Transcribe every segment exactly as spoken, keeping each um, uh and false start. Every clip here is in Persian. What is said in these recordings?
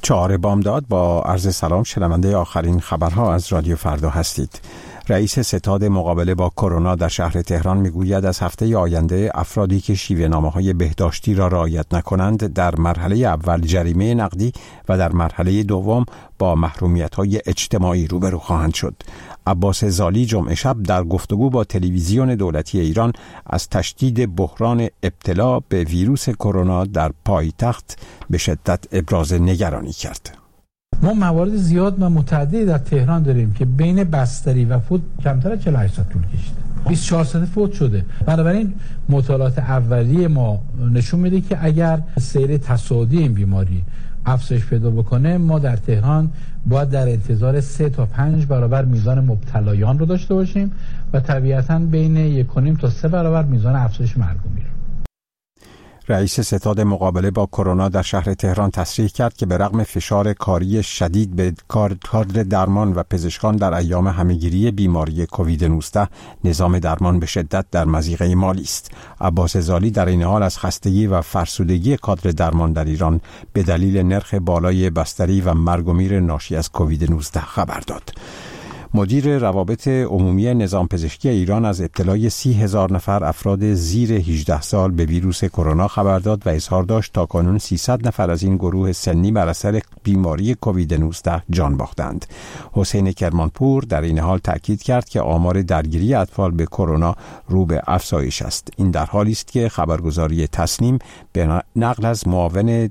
چهار بامداد با عرض سلام، شنونده آخرین خبرها از رادیو فردا هستید. رئیس ستاد مقابله با کرونا در شهر تهران میگوید از هفته آینده افرادی که شیوه‌نامه‌های بهداشتی را رعایت نکنند در مرحله اول جریمه نقدی و در مرحله دوم با محرومیت‌های اجتماعی روبرو خواهند شد. عباس زالی جمعه شب در گفتگو با تلویزیون دولتی ایران از تشدید بحران ابتلا به ویروس کرونا در پایتخت به شدت ابراز نگرانی کرد. ما موارد زیاد و متعددی در تهران داریم که بین بستری و فوت کمتر از چهل و هشت ساعت طول کشیده. بیست و چهار ساعت فوت شده. بنابراین مطالعات اولیه ما نشون میده که اگر سیر تصاعدی این بیماری افزایش پیدا بکنه، ما در تهران باید در انتظار سه تا پنج برابر میزان مبتلایان رو داشته باشیم و طبیعتاً بین یک و نیم تا سه برابر میزان افزایش مرگومی رو. رئیس ستاد مقابله با کرونا در شهر تهران تصریح کرد که به رغم فشار کاری شدید به کادر درمان و پزشکان در ایام همهگیری بیماری کووید نوزده، نظام درمان به شدت در مضیقه مالی است. عباس زالی در این حال از خستگی و فرسودگی کادر درمان در ایران به دلیل نرخ بالای بستری و مرگ و میر ناشی از کووید نوزده خبر داد. مدیر روابط عمومی نظام پزشکی ایران از ابتلای سی هزار نفر افراد زیر هجده سال به ویروس کرونا خبر داد و اظهار داشت تاکنون سیصد نفر از این گروه سنی بر اثر بیماری کووید نوزده جان باختند. حسین کرمانپور در این حال تاکید کرد که آمار درگیری اطفال به کرونا رو به افزایش است. این در حالی است که خبرگزاری تسنیم به نقل از معاون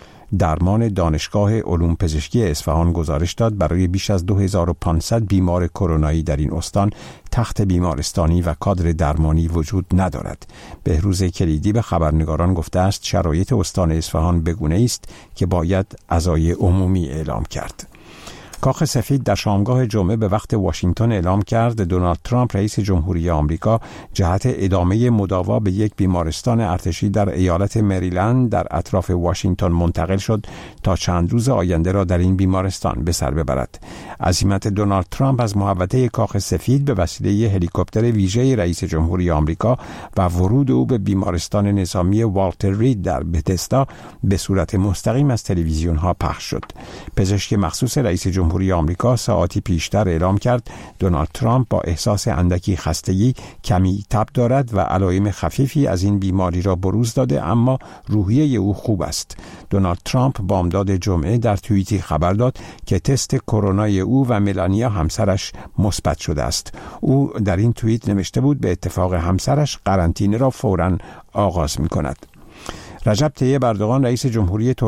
درمان دانشگاه علوم پزشکی اصفهان گزارش داد برای بیش از دو هزار و پانصد بیمار کرونایی در این استان تخت بیمارستانی و کادر درمانی وجود ندارد. بهروز کلیدی به خبرنگاران گفته است شرایط استان اصفهان بگونه است که باید عزای عمومی اعلام کرد. کاخ سفید در شامگاه جمعه به وقت واشنگتن اعلام کرد دونالد ترامپ رئیس جمهوری آمریکا جهت ادامه مداوا به یک بیمارستان ارتشی در ایالت مریلند در اطراف واشنگتن منتقل شد تا چند روز آینده را در این بیمارستان به سر ببرد. عزیمت دونالد ترامپ از محوطه کاخ سفید به وسیله هلیکوپتر ویژه رئیس جمهوری آمریکا و ورود او به بیمارستان نظامی والتر رید در بتسدا به صورت مستقیم از تلویزیون ها پخش شد. پزشک مخصوص رئیس جمهوری جمهوری آمریکا ساعتی پیشتر اعلام کرد دونالد ترامپ با احساس اندکی خستگی، کمی تب دارد و علائم خفیفی از این بیماری را بروز داده، اما روحیه او خوب است. دونالد ترامپ بامداد جمعه در توییتی خبر داد که تست کرونای او و ملانیا همسرش مثبت شده است. او در این توییت نوشته بود به اتفاق همسرش قرنطینه را فوراً آغاز می‌کند. رجب طیب اردوغان رئیس جمهوری